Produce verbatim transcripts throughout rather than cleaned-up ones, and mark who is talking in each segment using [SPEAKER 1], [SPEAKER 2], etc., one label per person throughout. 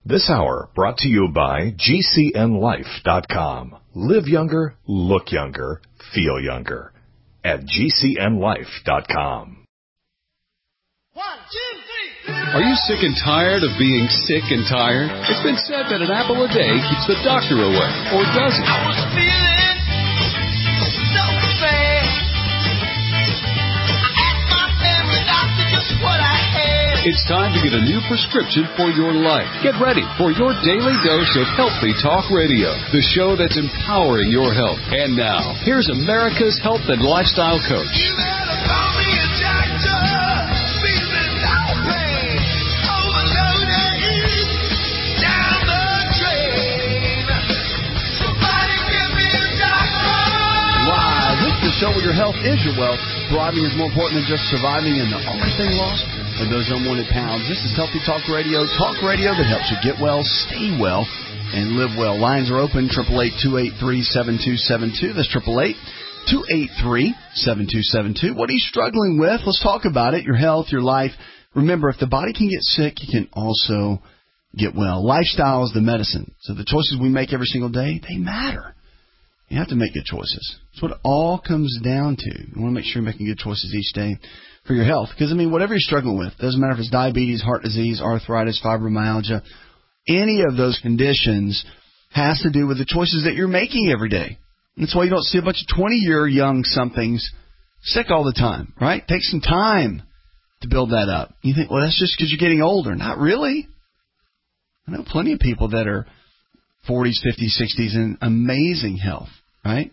[SPEAKER 1] This hour brought to you by G C N life dot com. Live younger, look younger, feel younger at G C N life dot com.
[SPEAKER 2] One, two, three.
[SPEAKER 3] Are you sick and tired of being sick and tired? It's been said that an apple a day keeps the doctor away, or does it?
[SPEAKER 2] I was feeling so bad. I asked my family doctor just what I had.
[SPEAKER 3] It's time to get a new prescription for your life. Get ready for your daily dose of Healthy Talk Radio, the show that's empowering your health. And now, here's America's health and lifestyle coach.
[SPEAKER 2] You better call me a doctor. Feeling no pain. Overloaded. Down the drain. Somebody give me a doctor.
[SPEAKER 4] Live. This is the show where your health is your wealth. Thriving is more important than just surviving, and the only thing lost are those unwanted pounds. This is Healthy Talk Radio, talk radio that helps you get well, stay well, and live well. Lines are open, eight eight eight, two eight three, seven two seven two. That's eight eight eight, two eight three, seven two seven two. What are you struggling with? Let's talk about it, your health, your life. Remember, if the body can get sick, you can also get well. Lifestyle is the medicine. So the choices we make every single day, they matter. You have to make good choices. That's what it all comes down to. You want to make sure you're making good choices each day for your health. Because, I mean, whatever you're struggling with, doesn't matter if it's diabetes, heart disease, arthritis, fibromyalgia, any of those conditions has to do with the choices that you're making every day. And that's why you don't see a bunch of twenty-year young somethings sick all the time, right? Take some time to build that up. You think, well, that's just because you're getting older. Not really. I know plenty of people that are forties, fifties, sixties in amazing health, right?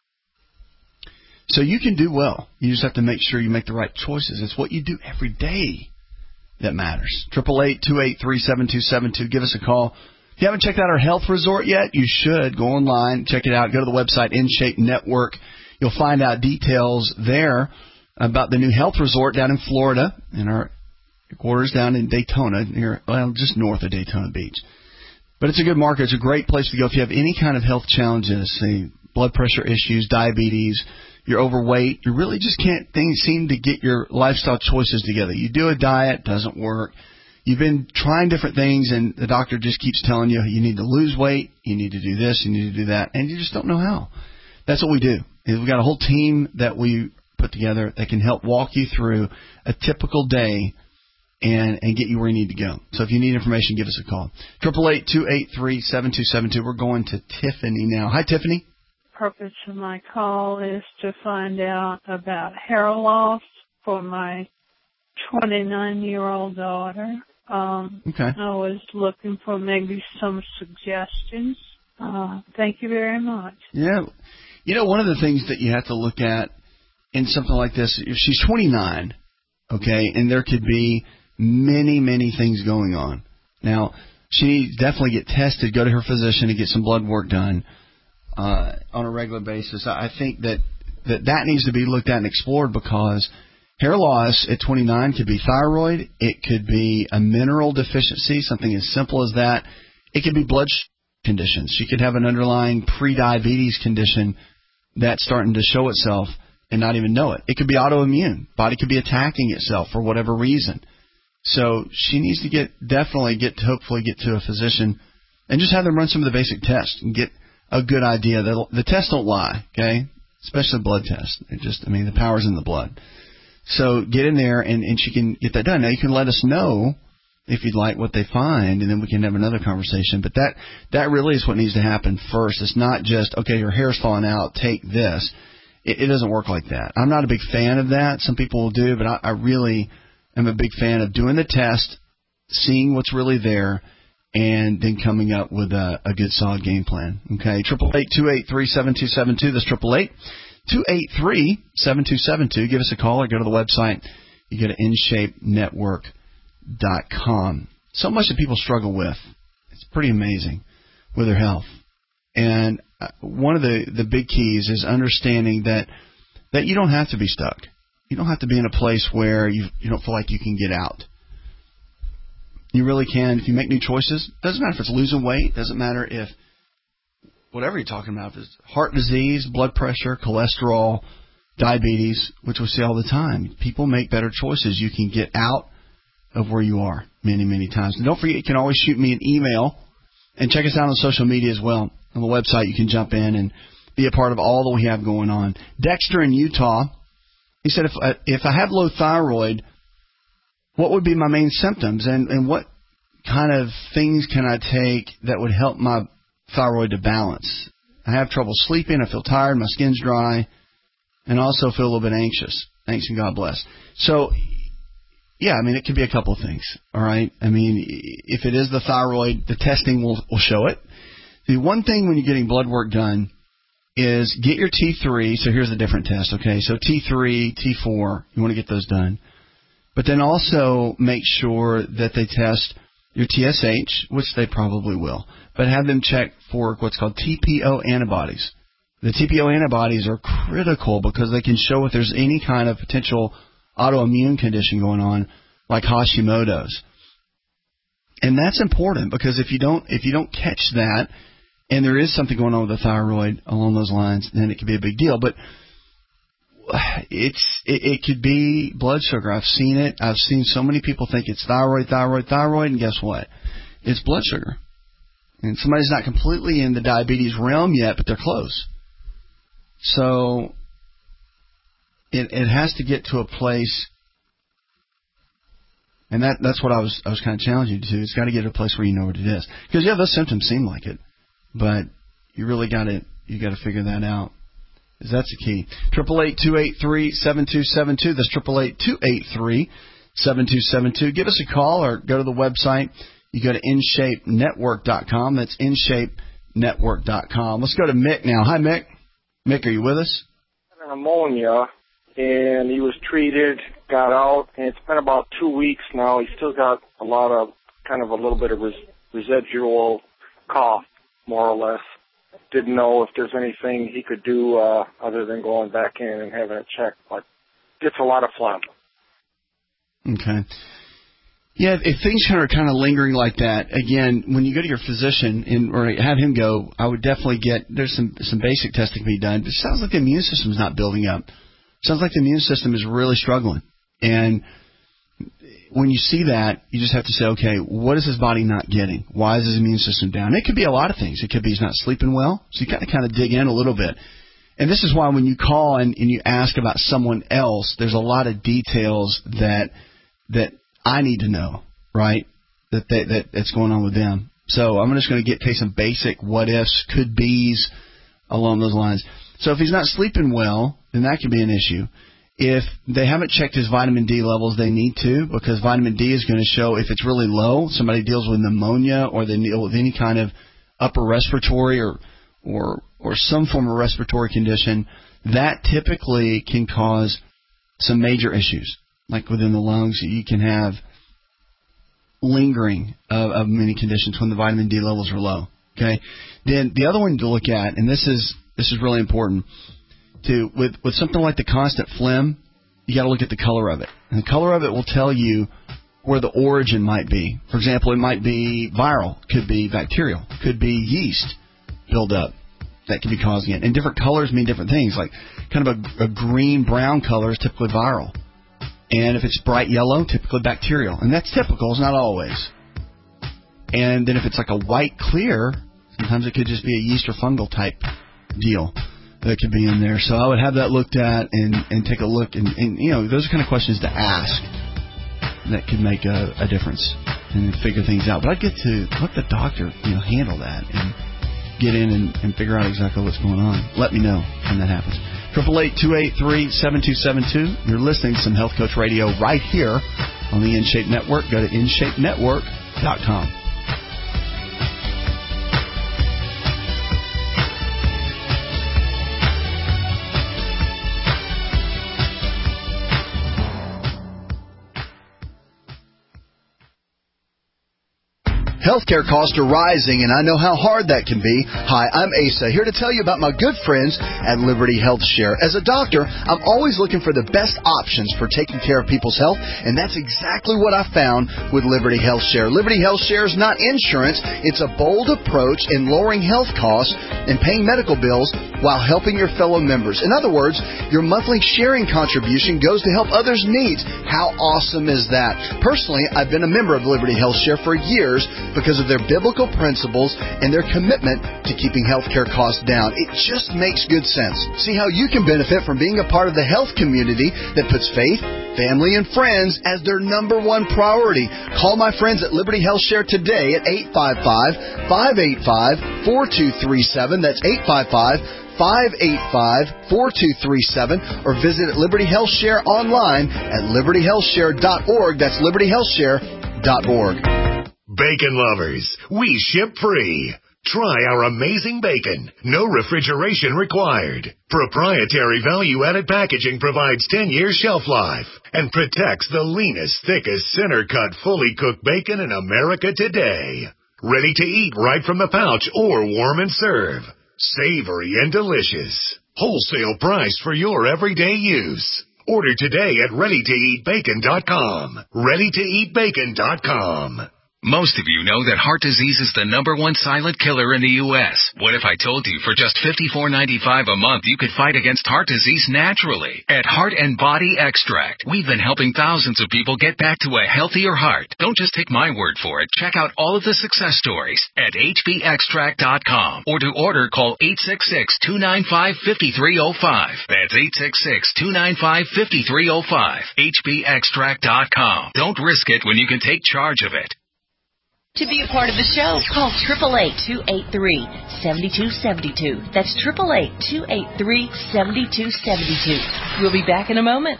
[SPEAKER 4] So you can do well. You just have to make sure you make the right choices. It's what you do every day that matters. eight eight eight, two eight three, seven two seven two. Give us a call. If you haven't checked out our health resort yet, you should. Go online, check it out. Go to the website, InShape Network. You'll find out details there about the new health resort down in Florida, and our quarters down in Daytona, near, well, just north of Daytona Beach. But it's a good market. It's a great place to go if you have any kind of health challenges, say blood pressure issues, diabetes, you're overweight, you really just can't think, seem to get your lifestyle choices together. You do a diet, doesn't work. You've been trying different things, and the doctor just keeps telling you you need to lose weight, you need to do this, you need to do that, and you just don't know how. That's what we do. We've got a whole team that we put together that can help walk you through a typical day and and get you where you need to go. So if you need information, give us a call. eight eight eight, two eight three, seven two seven two. We're going to Tiffany now. Hi, Tiffany.
[SPEAKER 5] The purpose of my call is to find out about hair loss for my twenty-nine-year-old daughter. Um,
[SPEAKER 4] okay.
[SPEAKER 5] I was looking for maybe some suggestions. Uh, thank you very much.
[SPEAKER 4] Yeah. You know, one of the things that you have to look at in something like this, if she's twenty-nine, okay, and there could be many, many things going on. Now, she needs to definitely get tested, go to her physician and get some blood work done uh, on a regular basis. I think that, that that needs to be looked at and explored because hair loss at twenty-nine could be thyroid. It could be a mineral deficiency, something as simple as that. It could be blood conditions. She could have an underlying pre-diabetes condition that's starting to show itself and not even know it. It could be autoimmune. Body could be attacking itself for whatever reason. So she needs to get definitely get to hopefully get to a physician and just have them run some of the basic tests and get a good idea. The, the tests don't lie, okay? Especially blood tests. It just, I mean, the power's in the blood. So get in there and, and she can get that done. Now you can let us know if you'd like what they find, and then we can have another conversation. But that that really is what needs to happen first. It's not just, okay, your hair's falling out, take this. It, it doesn't work like that. I'm not a big fan of that. Some people will do, but I, I really am a big fan of doing the test, seeing what's really there, and then coming up with a, a good, solid game plan. Okay, eight eight eight, two eight three, seven two seven two. That's eight eight eight, two eight three, seven two seven two. Give us a call or go to the website. You go to in shape network dot com. So much that people struggle with. It's pretty amazing with their health. And one of the, the big keys is understanding that, that you don't have to be stuck. You don't have to be in a place where you you don't feel like you can get out. You really can. If you make new choices, doesn't matter if it's losing weight, doesn't matter if whatever you're talking about, if it's heart disease, blood pressure, cholesterol, diabetes, which we see all the time. People make better choices. You can get out of where you are many, many times. And don't forget, you can always shoot me an email and check us out on social media as well. On the website, you can jump in and be a part of all that we have going on. Dexter in Utah, he said, if I, if I have low thyroid, what would be my main symptoms, and, and what kind of things can I take that would help my thyroid to balance? I have trouble sleeping, I feel tired, my skin's dry, and also feel a little bit anxious. Thanks and God bless. So, yeah, I mean, it could be a couple of things, all right? I mean, if it is the thyroid, the testing will, will show it. The one thing when you're getting blood work done is get your T three. So here's a different test, okay? So T three, T four, you want to get those done. But then also make sure that they test your T S H, which they probably will, but have them check for what's called T P O antibodies. The T P O antibodies are critical because they can show if there's any kind of potential autoimmune condition going on, like Hashimoto's. And that's important because if you don't if you don't catch that, and there is something going on with the thyroid along those lines, then it could be a big deal. But it's it, it could be blood sugar. I've seen it. I've seen so many people think it's thyroid, thyroid, thyroid, and guess what? It's blood sugar. And somebody's not completely in the diabetes realm yet, but they're close. So it it has to get to a place, and that that's what I was I was kind of challenging you to. It's got to get to a place where you know what it is, because yeah, those symptoms seem like it, but you really got to you got to figure that out. That's the key. Triple eight two eight three seven two seven two. That's triple eight two eight three seven two seven two. Give us a call or go to the website. You go to in shape network dot com. That's in shape network dot com. Let's go to Mick now. Hi, Mick. Mick, are you with us?
[SPEAKER 6] Pneumonia, and he was treated, got out, and it's been about two weeks now. He's still got a lot of, kind of a little bit of res- residual cough, more or less. Didn't know if there's anything he could do uh, other than going back in and having it checked, but gets a lot of phlegm.
[SPEAKER 4] Okay. Yeah, if things are kind of lingering like that, again, when you go to your physician and or have him go, I would definitely get, there's some some basic testing to be done. But it sounds like the immune system is not building up. It sounds like the immune system is really struggling. And when you see that, you just have to say, okay, what is his body not getting? Why is his immune system down? It could be a lot of things. It could be he's not sleeping well. So you got to kind of dig in a little bit. And this is why when you call and, and you ask about someone else, there's a lot of details that that I need to know, right, that, they, that that's going on with them. So I'm just going to get take some basic what-ifs, could-bes along those lines. So if he's not sleeping well, then that could be an issue. If they haven't checked his vitamin D levels, they need to, because vitamin D is going to show if it's really low, somebody deals with pneumonia or they deal with any kind of upper respiratory or or or some form of respiratory condition, that typically can cause some major issues. Like within the lungs, you can have lingering of, of many conditions when the vitamin D levels are low. Okay. Then the other one to look at, and this is this is really important, to with with something like the constant phlegm, you got to look at the color of it, and the color of it will tell you where the origin might be. For example, it might be viral, could be bacterial, could be yeast buildup that could be causing it. And different colors mean different things. Like kind of a, a green brown color is typically viral. And if it's bright yellow, typically bacterial. And that's typical, it's not always. And then if it's like a white clear, sometimes it could just be a yeast or fungal type deal that could be in there. So I would have that looked at and, and take a look. And, and, you know, those are kind of questions to ask that could make a, a difference and figure things out. But I'd get to let the doctor, you know, handle that and get in and, and figure out exactly what's going on. Let me know when that happens. triple eight two eight three seven two seven two. You're listening to some Health Coach Radio right here on the InShape Network. Go to in shape network dot com. Healthcare costs are rising, and I know how hard that can be. Hi, I'm Asa, here to tell you about my good friends at Liberty Health Share. As a doctor, I'm always looking for the best options for taking care of people's health, and that's exactly what I found with Liberty Health Share. Liberty Health Share is not insurance. It's a bold approach in lowering health costs and paying medical bills while helping your fellow members. In other words, your monthly sharing contribution goes to help others' needs. How awesome is that? Personally, I've been a member of Liberty Health Share for years because of their biblical principles and their commitment to keeping healthcare costs down. It just makes good sense. See how you can benefit from being a part of the health community that puts faith, family, and friends as their number one priority. Call my friends at Liberty Health Share today at eight five five, five eight five, four two three seven. That's eight five five, five eight five, four two three seven, or visit Liberty Health Share online at liberty health share dot org. That's liberty health share dot org.
[SPEAKER 1] Bacon lovers, we ship free. Try our amazing bacon. No refrigeration required. Proprietary value-added packaging provides ten years shelf life and protects the leanest, thickest, center-cut, fully cooked bacon in America today. Ready to eat right from the pouch or warm and serve. Savory and delicious. Wholesale price for your everyday use. Order today at ready to eat bacon dot com. ready to eat bacon dot com.
[SPEAKER 7] Most of you know that heart disease is the number one silent killer in the U S What if I told you for just fifty-four ninety-five a month you could fight against heart disease naturally? At Heart and Body Extract, we've been helping thousands of people get back to a healthier heart. Don't just take my word for it. Check out all of the success stories at h b extract dot com, or to order, call eight six six, two nine five, five three zero five. That's eight six six, two nine five, five three zero five. h b extract dot com. Don't risk it when you can take charge of it.
[SPEAKER 8] To be a part of the show, call eight eight eight, two eight three, seven two seven two. That's eight eight eight, two eight three, seven two seven two. We'll be back in a moment.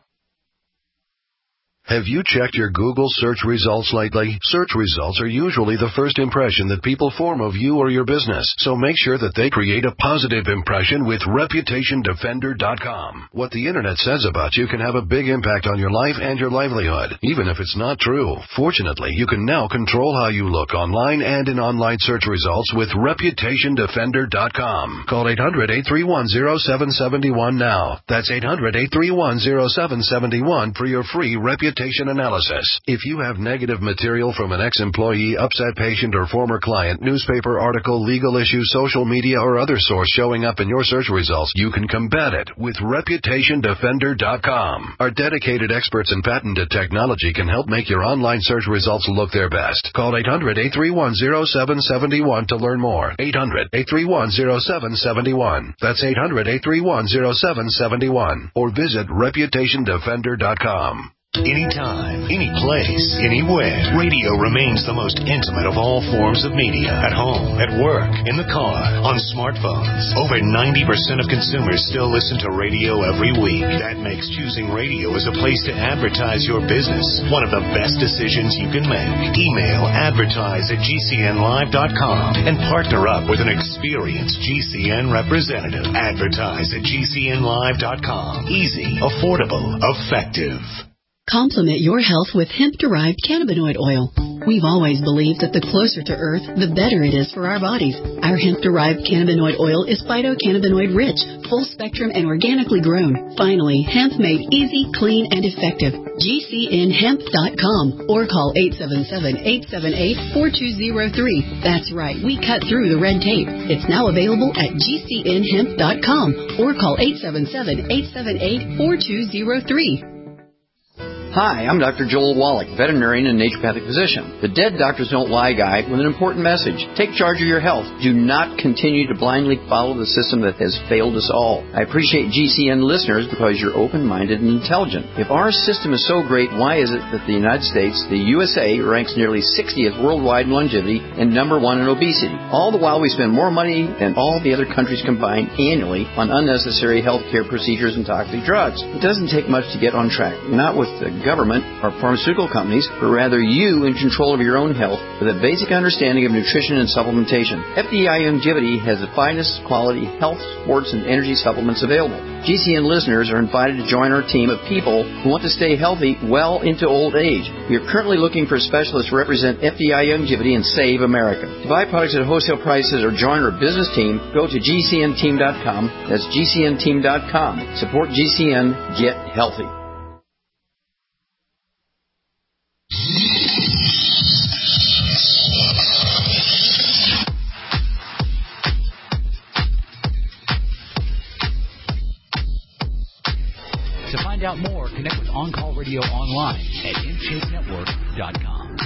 [SPEAKER 9] Have you checked your Google search results lately? Search results are usually the first impression that people form of you or your business, so make sure that they create a positive impression with reputation defender dot com. What the Internet says about you can have a big impact on your life and your livelihood, even if it's not true. Fortunately, you can now control how you look online and in online search results with reputation defender dot com. Call eight hundred, eight three one, zero seven seven one now. That's eight hundred, eight three one, zero seven seven one for your free reputation analysis. If you have negative material from an ex-employee, upset patient, or former client, newspaper article, legal issue, social media, or other source showing up in your search results, you can combat it with reputation defender dot com. Our dedicated experts in patented technology can help make your online search results look their best. Call eight hundred, eight three one, zero seven seven one to learn more. eight hundred, eight three one, zero seven seven one. That's eight hundred, eight three one, zero seven seven one. Or visit reputation defender dot com.
[SPEAKER 1] Anytime, any place, anywhere. Radio remains the most intimate of all forms of media. At home, at work, in the car, on smartphones. Over ninety percent of consumers still listen to radio every week. That makes choosing radio as a place to advertise your business one of the best decisions you can make. Email advertise at g c n live dot com and partner up with an experienced G C N representative. Advertise at g c n live dot com. Easy, affordable, effective.
[SPEAKER 10] Complement your health with hemp-derived cannabinoid oil. We've always believed that the closer to Earth, the better it is for our bodies. Our hemp-derived cannabinoid oil is phytocannabinoid-rich, full-spectrum, and organically grown. Finally, hemp made easy, clean, and effective. g c n hemp dot com or call eight seven seven, eight seven eight, four two zero three. That's right, we cut through the red tape. It's now available at g c n hemp dot com or call eight seven seven, eight seven eight, four two zero three.
[SPEAKER 11] Hi, I'm Doctor Joel Wallach, veterinarian and naturopathic physician. The Dead Doctors Don't Lie guy with an important message. Take charge of your health. Do not continue to blindly follow the system that has failed us all. I appreciate G C N listeners because you're open-minded and intelligent. If our system is so great, why is it that the United States, the U S A, ranks nearly sixtieth worldwide in longevity and number one in obesity? All the while we spend more money than all the other countries combined annually on unnecessary health care procedures and toxic drugs. It doesn't take much to get on track. Not with the government or pharmaceutical companies, but rather you in control of your own health with a basic understanding of nutrition and supplementation. F D I Longevity has the finest quality health, sports, and energy supplements available. G C N listeners are invited to join our team of people who want to stay healthy well into old age. We are currently looking for specialists to represent F D I Longevity and Save America. To buy products at wholesale prices or join our business team, go to G C N team dot com. That's G C N team dot com. Support G C N. Get healthy.
[SPEAKER 3] To find out more, connect with On Call Radio online at in shape network dot com.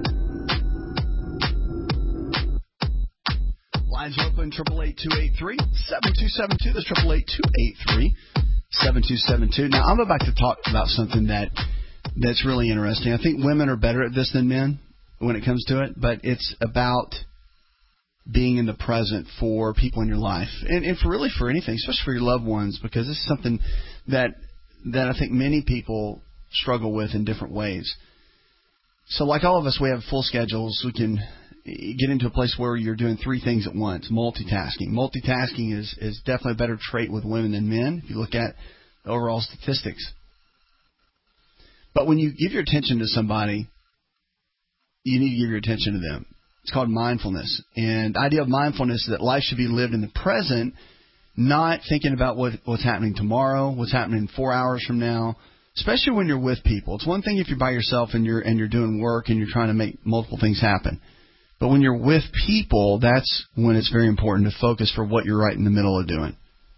[SPEAKER 4] Lines are open, triple eight two eight three seven two seven two. That's triple eight two eight three seven two seven two. Now, I'm about to talk about something that that's really interesting. I think women are better at this than men when it comes to it, but it's about being in the present for people in your life, and, and for really for anything, especially for your loved ones, because this is something that that I think many people struggle with in different ways. So like all of us, we have full schedules. We can get into a place where you're doing three things at once, multitasking. Multitasking is, is definitely a better trait with women than men if you look at the overall statistics. But when you give your attention to somebody, you need to give your attention to them. It's called mindfulness. And the idea of mindfulness is that life should be lived in the present, not thinking about what, what's happening tomorrow, what's happening four hours from now, especially when you're with people. It's one thing if you're by yourself and you're and you're doing work and you're trying to make multiple things happen. But when you're with people, that's when it's very important to focus for what you're right in the middle of doing.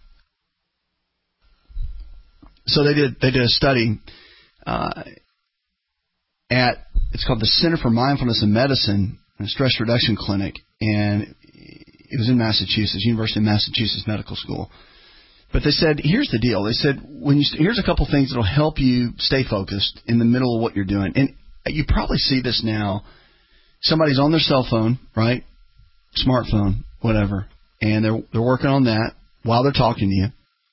[SPEAKER 4] So they did they did a study uh, at, it's called the Center for Mindfulness in Medicine, a stress reduction clinic, and it was in Massachusetts, University of Massachusetts Medical School. But they said, here's the deal. They said, when you here's a couple things that will help you stay focused in the middle of what you're doing. And you probably see this now. Somebody's on their cell phone, right? Smartphone, whatever. And they're they're working on that while they're talking to you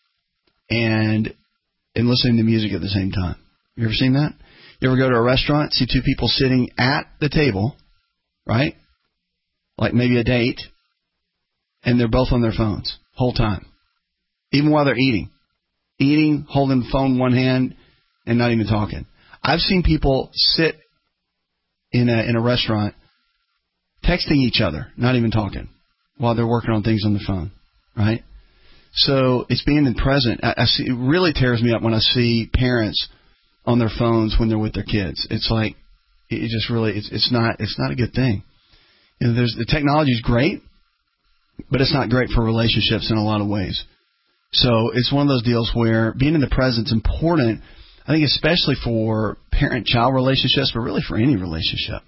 [SPEAKER 4] and and listening to music at the same time. You ever seen that? You ever go to a restaurant, see two people sitting at the table, right? Like maybe a date, and they're both on their phones whole time, even while they're eating. Eating, holding the phone in one hand, and not even talking. I've seen people sit in a in a restaurant texting each other, not even talking, while they're working on things on the phone, right? So it's being in the present. I, I see, it really tears me up when I see parents on their phones when they're with their kids. It's like, it just really, it's it's not it's not a good thing. You know, there's the technology is great, but it's not great for relationships in a lot of ways. So it's one of those deals where being in the present is important, I think, especially for parent-child relationships, but really for any relationship.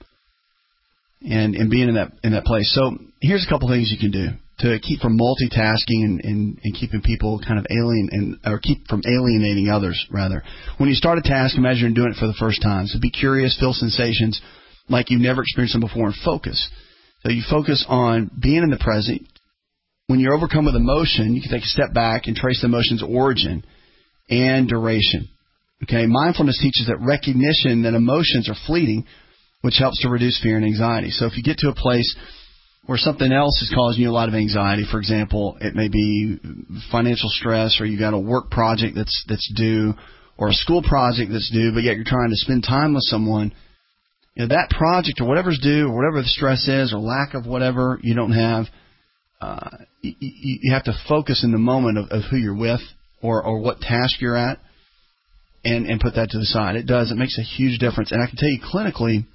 [SPEAKER 4] And and being in that in that place. So here's a couple things you can do to keep from multitasking and, and, and keeping people kind of alien and or keep from alienating others, rather. When you start a task, imagine you're doing it for the first time. So be curious, feel sensations like you've never experienced them before, and focus. So you focus on being in the present. When you're overcome with emotion, you can take a step back and trace the emotion's origin and duration. Okay, mindfulness teaches that recognition that emotions are fleeting, which helps to reduce fear and anxiety. So if you get to a place where something else is causing you a lot of anxiety, for example, it may be financial stress, or you got a work project that's that's due, or a school project that's due, but yet you're trying to spend time with someone, you know, that project or whatever's due or whatever the stress is or lack of whatever you don't have, uh, you, you have to focus in the moment of, of who you're with or, or what task you're at and, and put that to the side. It does. It makes a huge difference. And I can tell you clinically,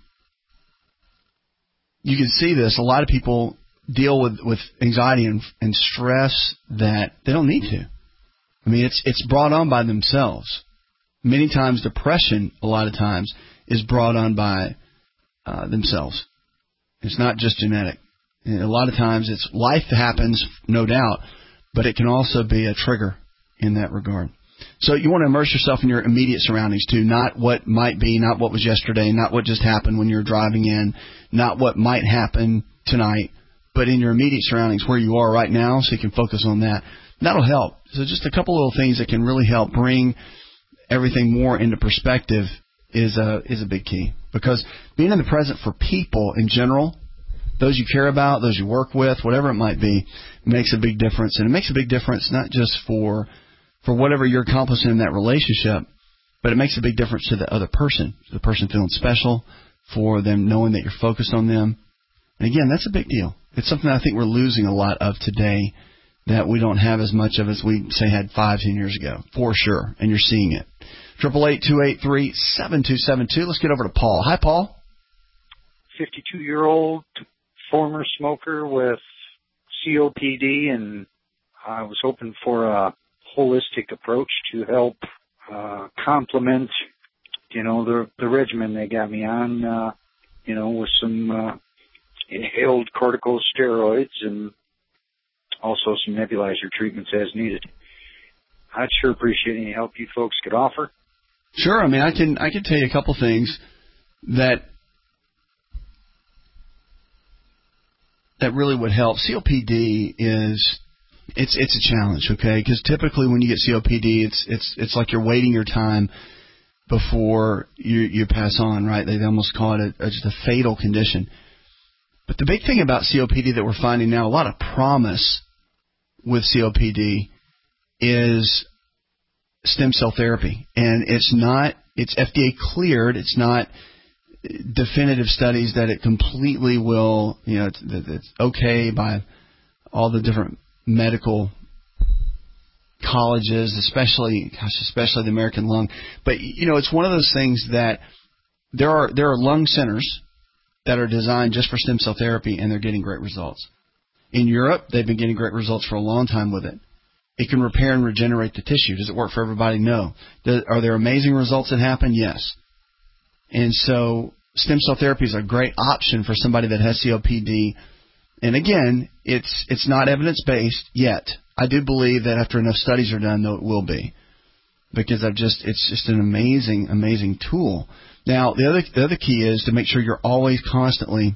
[SPEAKER 4] you can see this. A lot of people deal with, with anxiety and, and stress that they don't need to. I mean, it's it's brought on by themselves. Many times depression, a lot of times, is brought on by uh, themselves. It's not just genetic. And a lot of times it's life that happens, no doubt, but it can also be a trigger in that regard. So you want to immerse yourself in your immediate surroundings too, not what might be, not what was yesterday, not what just happened when you were driving in, not what might happen tonight, but in your immediate surroundings where you are right now, so you can focus on that. That'll help. So just a couple little things that can really help bring everything more into perspective is a is a big key, because being in the present for people in general, those you care about, those you work with, whatever it might be, makes a big difference. And it makes a big difference not just for for whatever you're accomplishing in that relationship, but it makes a big difference to the other person, the person feeling special, for them knowing that you're focused on them. And again, that's a big deal. It's something I think we're losing a lot of today, that we don't have as much of as we, say, had five, ten years ago, for sure, and you're seeing it. eight eight eight, two eight three, seven two seven two. Let's get over to Paul. Hi, Paul.
[SPEAKER 12] fifty-two-year-old former smoker with C O P D, and I was hoping for a holistic approach to help uh, complement, you know, the the regimen they got me on, uh, you know, with some uh, inhaled corticosteroids and also some nebulizer treatments as needed. I'd sure appreciate any help you folks could offer.
[SPEAKER 4] Sure. I mean, I can I can tell you a couple things that that really would help. C O P D is it's it's a challenge, okay? Because typically when you get C O P D, it's it's it's like you're waiting your time before you you pass on, right? They almost call it a, a, just a fatal condition. But the big thing about C O P D that we're finding now, a lot of promise with C O P D, is stem cell therapy. And it's not, it's F D A cleared. It's not definitive studies that it completely will, you know, it's, it's okay by all the different medical colleges, especially, gosh, especially the American Lung. But, you know, it's one of those things that there are, there are lung centers that are designed just for stem cell therapy, and they're getting great results. In Europe, they've been getting great results for a long time with it. It can repair and regenerate the tissue. Does it work for everybody? No. Does, are there amazing results that happen? Yes. And so stem cell therapy is a great option for somebody that has C O P D. And again, it's it's not evidence-based yet. I do believe that after enough studies are done, though, it will be. Because I've just it's just an amazing, amazing tool. Now, the other the other key is to make sure you're always constantly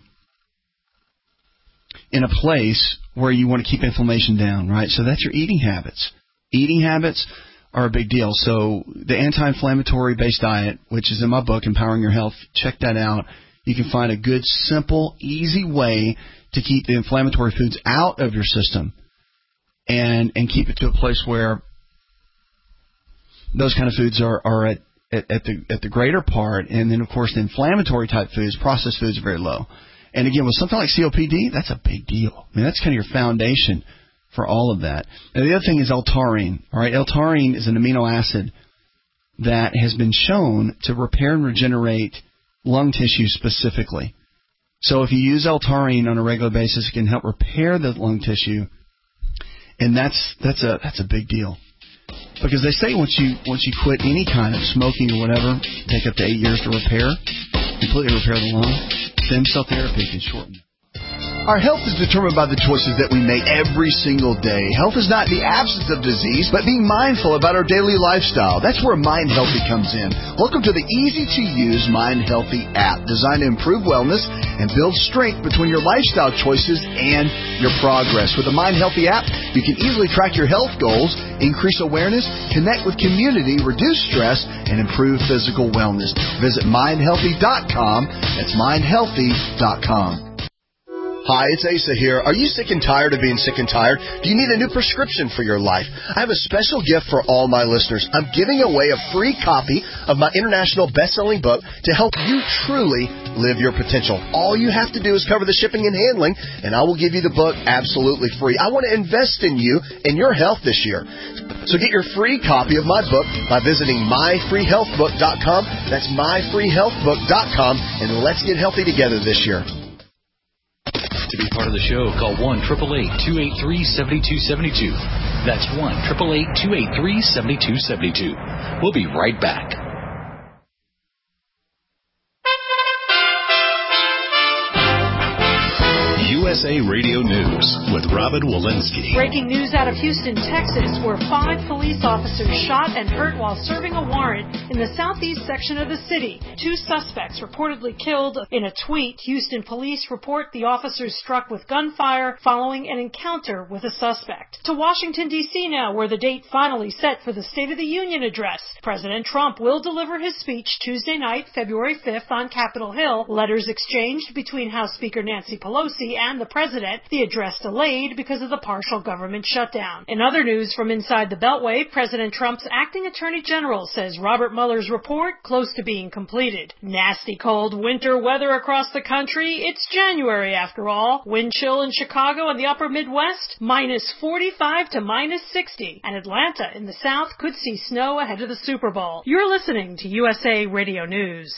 [SPEAKER 4] in a place where you want to keep inflammation down, right? So that's your eating habits. Eating habits are a big deal. So the anti-inflammatory based diet, which is in my book, Empowering Your Health, check that out. You can find a good, simple, easy way to keep the inflammatory foods out of your system and and keep it to a place where those kind of foods are, are at, at, at the at the greater part. And then, of course, the inflammatory type foods, processed foods, are very low. And again, with something like C O P D, that's a big deal. I mean, that's kind of your foundation for all of that. And the other thing is L-taurine. All right, L-taurine is an amino acid that has been shown to repair and regenerate lung tissue specifically. So if you use L-taurine on a regular basis, it can help repair the lung tissue, and that's that's a that's a big deal. Because they say once you once you quit any kind of smoking or whatever, take up to eight years to repair, completely repair the lung. Stem cell therapy can shorten it.
[SPEAKER 13] Our health is determined by the choices that we make every single day. Health is not the absence of disease, but being mindful about our daily lifestyle. That's where Mind Healthy comes in. Welcome to the easy-to-use Mind Healthy app, designed to improve wellness and build strength between your lifestyle choices and your progress. With the Mind Healthy app, you can easily track your health goals, increase awareness, connect with community, reduce stress, and improve physical wellness. Visit mind healthy dot com. That's mind healthy dot com.
[SPEAKER 14] Hi, it's Asa here. Are you sick and tired of being sick and tired? Do you need a new prescription for your life? I have a special gift for all my listeners. I'm giving away a free copy of my international best-selling book to help you truly live your potential. All you have to do is cover the shipping and handling, and I will give you the book absolutely free. I want to invest in you and your health this year. So get your free copy of my book by visiting my free health book dot com. That's my free health book dot com, and let's get healthy together this year.
[SPEAKER 15] To be part of the show, call one eight eight eight, two eight three, seven two seven two. That's one eight eight eight, two eight three, seven two seven two. We'll be right back.
[SPEAKER 1] U S
[SPEAKER 16] S A Radio News with Robin Walensky.
[SPEAKER 17] Breaking news out of Houston, Texas, where five police officers shot and hurt while serving a warrant in the southeast section of the city. Two suspects reportedly killed. In a tweet, Houston police report the officers struck with gunfire following an encounter with a suspect. To Washington, D C now, where the date finally set for the State of the Union address. President Trump will deliver his speech Tuesday night, February fifth, on Capitol Hill. Letters exchanged between House Speaker Nancy Pelosi and the president. The address delayed because of the partial government shutdown. In other news from inside the Beltway, President Trump's acting attorney general says Robert Mueller's report close to being completed. Nasty cold winter weather across the country. It's January after all. Wind chill in Chicago and the upper Midwest, minus forty-five to minus sixty. And Atlanta in the south could see snow ahead of the Super Bowl. You're listening to U S A Radio News.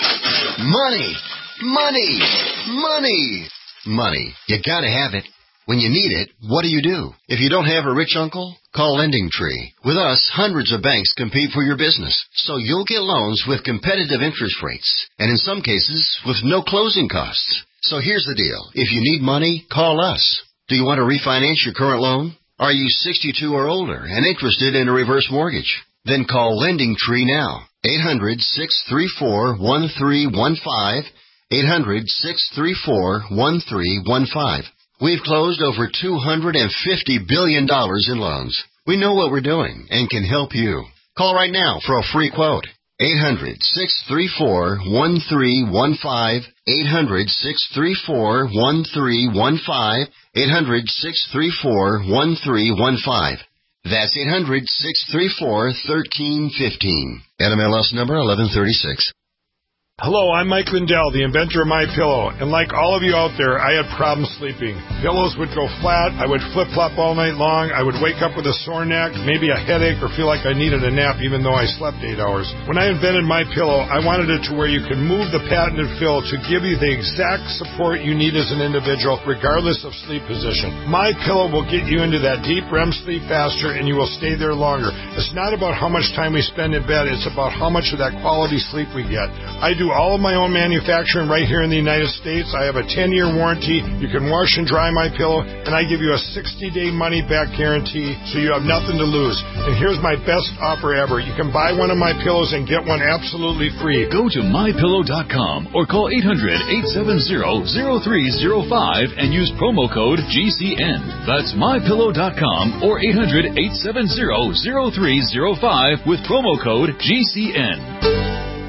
[SPEAKER 18] Money, money, money, money. You gotta have it. When you need it, what do you do? If you don't have a rich uncle, call Lending Tree. With us, hundreds of banks compete for your business, so you'll get loans with competitive interest rates, and in some cases, with no closing costs. So here's the deal. If you need money, call us. Do you want to refinance your current loan? Are you sixty-two or older and interested in a reverse mortgage? Then call Lending Tree now. eight hundred, six three four, one three one five. eight hundred, six three four, one three one five. We've closed over two hundred fifty billion dollars in loans. We know what we're doing and can help you. Call right now for a free quote. eight hundred, six three four, one three one five. eight hundred, six three four, one three one five. eight hundred, six three four, one three one five. That's eight hundred, six three four, one three one five. N M L S number eleven thirty-six.
[SPEAKER 19] Hello, I'm Mike Lindell, the inventor of MyPillow, and like all of you out there, I had problems sleeping. Pillows would go flat, I would flip-flop all night long, I would wake up with a sore neck, maybe a headache, or feel like I needed a nap even though I slept eight hours. When I invented MyPillow, I wanted it to where you could move the patented fill to give you the exact support you need as an individual, regardless of sleep position. MyPillow will get you into that deep R E M sleep faster, and you will stay there longer. It's not about how much time we spend in bed, it's about how much of that quality sleep we get. I do all of my own manufacturing right here in the United States. I have a ten-year warranty. You can wash and dry my pillow, and I give you a sixty-day money-back guarantee, so you have nothing to lose. And here's my best offer ever. You can buy one of my pillows and get one absolutely free.
[SPEAKER 15] Go to my pillow dot com or call eight hundred, eight seven zero, zero three zero five and use promo code G C N. That's my pillow dot com or eight hundred, eight seven zero, zero three zero five with promo code G C N.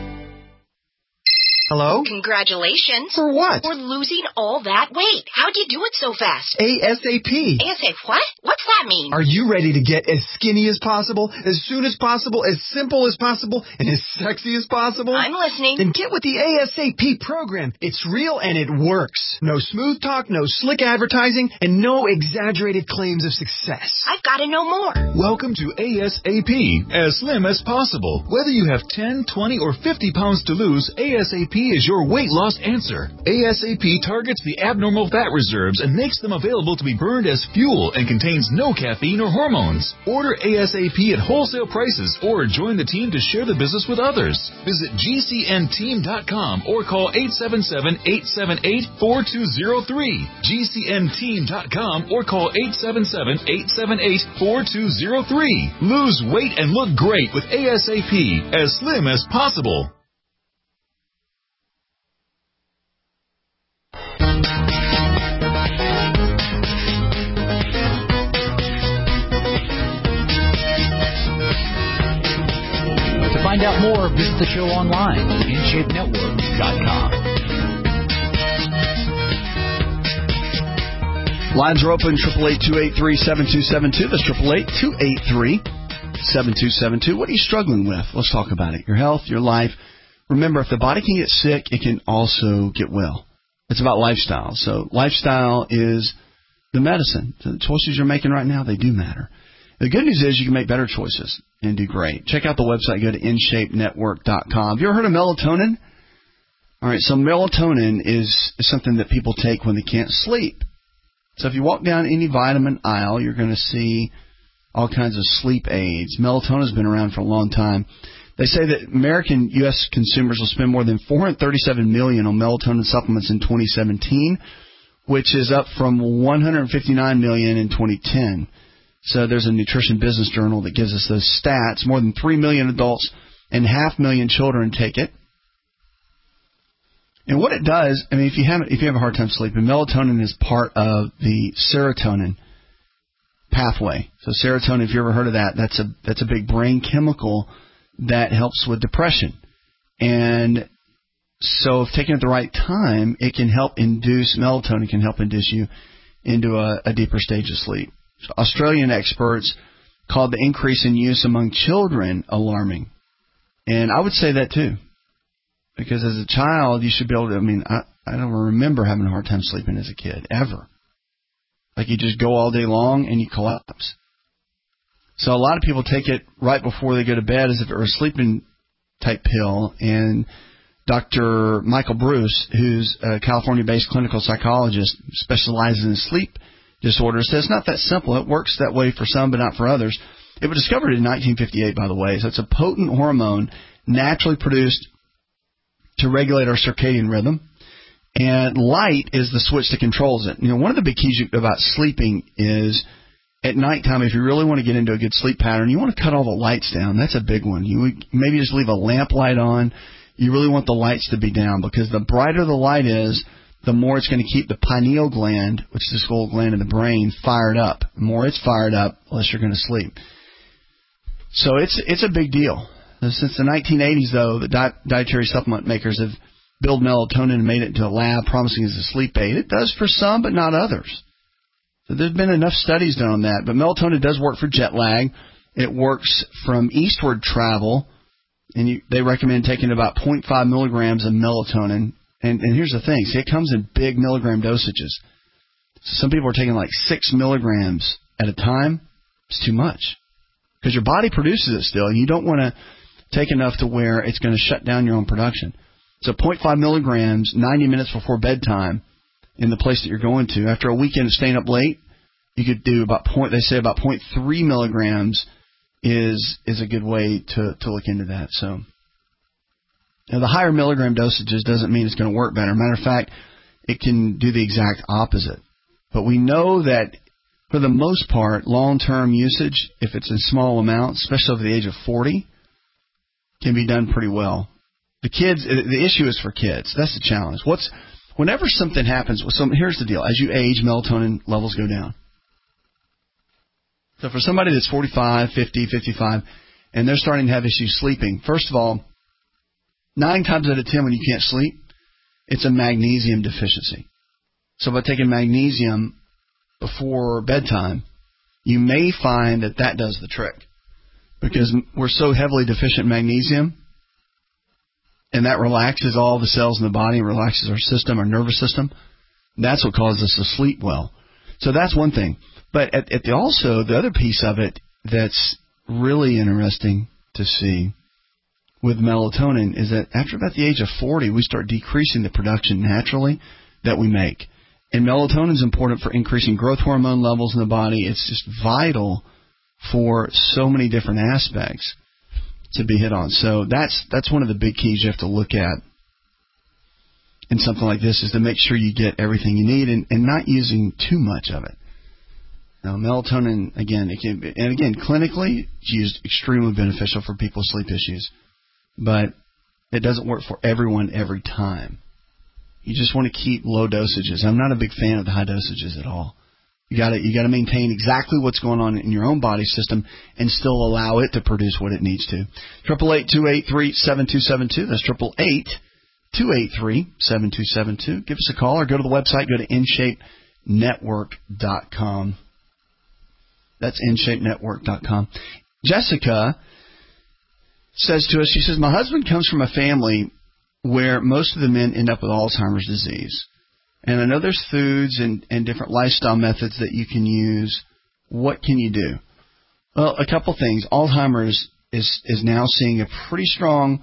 [SPEAKER 20] Hello?
[SPEAKER 21] Congratulations.
[SPEAKER 20] For what?
[SPEAKER 21] For losing all that weight. How'd you do it so fast?
[SPEAKER 20] ASAP.
[SPEAKER 21] ASAP what? What's that mean?
[SPEAKER 20] Are you ready to get as skinny as possible, as soon as possible, as simple as possible, and as sexy as possible?
[SPEAKER 21] I'm listening.
[SPEAKER 20] Then get with the ASAP program. It's real and it works. No smooth talk, no slick advertising, and no exaggerated claims of success.
[SPEAKER 21] I've got to know more.
[SPEAKER 15] Welcome to ASAP, as slim as possible. Whether you have ten, twenty, or fifty pounds to lose, ASAP is your weight loss answer. ASAP targets the abnormal fat reserves and makes them available to be burned as fuel and contains no caffeine or hormones. Order ASAP at wholesale prices or join the team to share the business with others. Visit G C N team dot com or call eight seven seven, eight seven eight, four two zero three. G C N team dot com or call eight seven seven, eight seven eight, four two zero three. Lose weight and look great with ASAP, as slim as possible. To find out more, visit the show online at in shape network dot com.
[SPEAKER 4] Lines are open, triple eight, two eight three, seven two seven two. That's triple eight, two eight three, seven two seven two. What are you struggling with? Let's talk about it. Your health, your life. Remember, if the body can get sick, it can also get well. It's about lifestyle. So lifestyle is the medicine. So the choices you're making right now, they do matter. The good news is you can make better choices and do great. Check out the website. Go to in shape network dot com. Have you ever heard of melatonin? All right, so melatonin is, is something that people take when they can't sleep. So if you walk down any vitamin aisle, you're going to see all kinds of sleep aids. Melatonin has been around for a long time. They say that American U S consumers will spend more than four hundred thirty-seven million dollars on melatonin supplements in twenty seventeen, which is up from one hundred fifty-nine million in twenty ten. So there's a Nutrition Business Journal that gives us those stats. More than three million adults and half million children take it. And what it does, I mean, if you have if you have a hard time sleeping, melatonin is part of the serotonin pathway. So serotonin, if you ever heard of that, that's a that's a big brain chemical that helps with depression. And so if taken at the right time, it can help induce, melatonin can help induce you into a, a deeper stage of sleep. So Australian experts called the increase in use among children alarming. And I would say that too. Because as a child, you should be able to, I mean, I, I don't remember having a hard time sleeping as a kid, ever. Like you just go all day long and you collapse. So a lot of people take it right before they go to bed as if it were a sleeping type pill. And Doctor Michael Bruce, who's a California-based clinical psychologist, specializes in sleep disorders, says it's not that simple. It works that way for some, but not for others. It was discovered in nineteen fifty-eight, by the way. So it's a potent hormone naturally produced to regulate our circadian rhythm. And light is the switch that controls it. You know, one of the big keys about sleeping is at nighttime, if you really want to get into a good sleep pattern, you want to cut all the lights down. That's a big one. You would maybe just leave a lamp light on. You really want the lights to be down because the brighter the light is, the more it's going to keep the pineal gland, which is the skull gland in the brain, fired up. The more it's fired up, the less you're going to sleep. So it's it's a big deal. Since the nineteen eighties, though, the di- dietary supplement makers have built melatonin and made it into a lab promising as a sleep aid. It does for some, but not others. So there's been enough studies done on that. But melatonin does work for jet lag. It works from eastward travel. And you, they recommend taking about zero point five milligrams of melatonin. And, and here's the thing. See, it comes in big milligram dosages. So some people are taking like six milligrams at a time. It's too much. Because your body produces it still. And you don't want to take enough to where it's going to shut down your own production. So zero point five milligrams, ninety minutes before bedtime in the place that you're going to. After a weekend of staying up late, you could do about point. They say about zero point three milligrams is is a good way to, to look into that. So now the higher milligram dosages doesn't mean it's going to work better. Matter of fact, it can do the exact opposite. But we know that for the most part, long-term usage, if it's in small amounts, especially over the age of forty, can be done pretty well. The kids, the issue is for kids. That's the challenge. What's whenever something happens, so here's the deal. As you age, melatonin levels go down. So for somebody that's forty-five, fifty, fifty-five, and they're starting to have issues sleeping, first of all, nine times out of ten when you can't sleep, it's a magnesium deficiency. So by taking magnesium before bedtime, you may find that that does the trick. Because we're so heavily deficient in magnesium, and that relaxes all the cells in the body, and relaxes our system, our nervous system. That's what causes us to sleep well. So that's one thing. But at, at the, also, the other piece of it that's really interesting to see with melatonin is that after about the age of forty, we start decreasing the production naturally that we make. And melatonin is important for increasing growth hormone levels in the body. It's just vital for so many different aspects to be hit on. So that's that's one of the big keys you have to look at in something like this is to make sure you get everything you need and, and not using too much of it. Now, melatonin, again, it can, and again, clinically, it's used extremely beneficial for people with sleep issues, but it doesn't work for everyone every time. You just want to keep low dosages. I'm not a big fan of the high dosages at all. You got to you got to maintain exactly what's going on in your own body system and still allow it to produce what it needs to. Triple eight two eight three seven two seven two. That's triple eight two eight three seven two seven two. Give us a call or go to the website. Go to in shape network dot com. That's in shape network dot com. Jessica says to us, she says, my husband comes from a family where most of the men end up with Alzheimer's disease. And I know there's foods and, and different lifestyle methods that you can use. What can you do? Well, a couple things. Alzheimer's is, is now seeing a pretty strong